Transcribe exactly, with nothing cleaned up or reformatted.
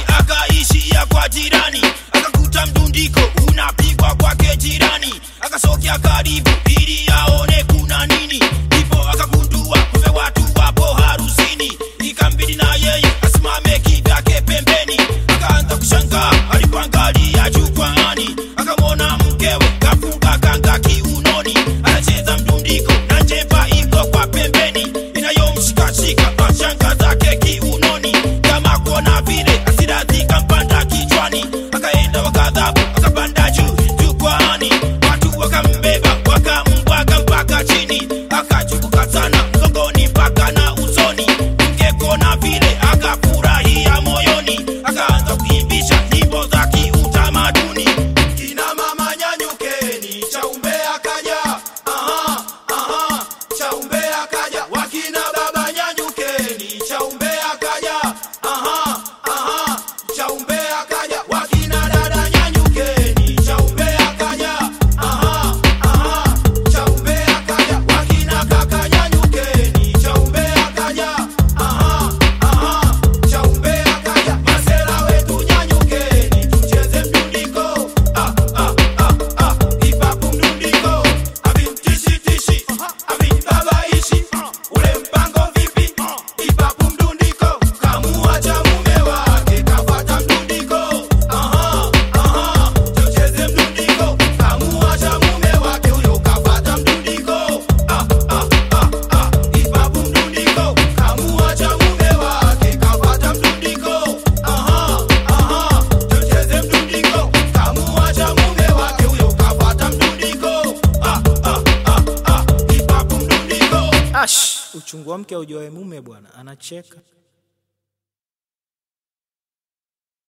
akaishia kwa jirani, akakuta mdundiko unapigwa kwake jirani, akasogea karibu ili aone kuna nini. Ndipo akagundua kumbe watu wapo harusini, ikambidi na yeye asimame kivyake pembeni. Akaanza kushangaa alipoangalia jukwaani, akamwona mkewe kafunga kanga kiunoni, anacheza mdundiko na njemba iko kwa pembeni inayomshikashika kwa shanga zake kiunoni. Kama kuona vile hasira zikampanda kichwani, akaenda wakadhabu akapanda juu jukwaani, watu wakambeba wakambwaga mpaka chini, akachukuka sana mgongoni mpaka na usoni. Mke kuona vile akafurahia moyoni, akaanza kuimbisha nyimbo za kiutamaduni. Kina mama nyanyukeni, Chaumbe akaja, aha aha, Chaumbe akaja. Wakina baba nyanyukeni, Chaumbe akaja, aha aha, Chaumbe akaja. Wakina dada nyanyukeni, Chaumbe akaja, aha aha, Chaumbe akaja. Wakina kaka nyanyukeni, Chaumbe akaja, aha aha, Chaumbe akaja. Masela wetu nyanyukeni, tucheze mdundiko, ah ah ah ah, ipapu mdundiko. Abimtishi tishi, abibabaishi, ule mpango vipi? Ipapu mdundiko. Kamuacha mume wake kafuata mdundiko, aha aha, tucheze mdundiko. Kamuacha mume wake huyo kafuata mdundiko, ah ah ah ah, ipapu mdundiko. Kamuacha mume wake kafuata mdundiko, aha aha, tucheze mdundiko. Kamuacha mume wake huyo kafuata mdundiko, ah ah ah ah, ipapu mdundiko. Ash, uchungu wa mke aujoe mume bwana, anacheka.